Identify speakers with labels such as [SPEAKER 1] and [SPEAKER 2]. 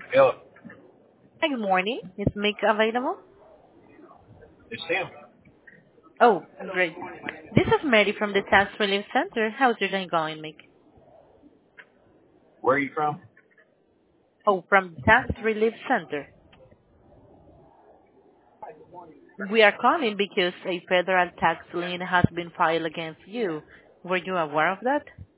[SPEAKER 1] Hello,
[SPEAKER 2] Hi, good morning. Is Mick available?
[SPEAKER 1] it's Sam.
[SPEAKER 2] Oh, great. This is Mary from the Tax Relief Center. How's your day going, Mick?
[SPEAKER 1] Where are you from?
[SPEAKER 2] Oh, from the Tax Relief Center. We are calling because a federal tax lien has been filed against you. Were you aware of that?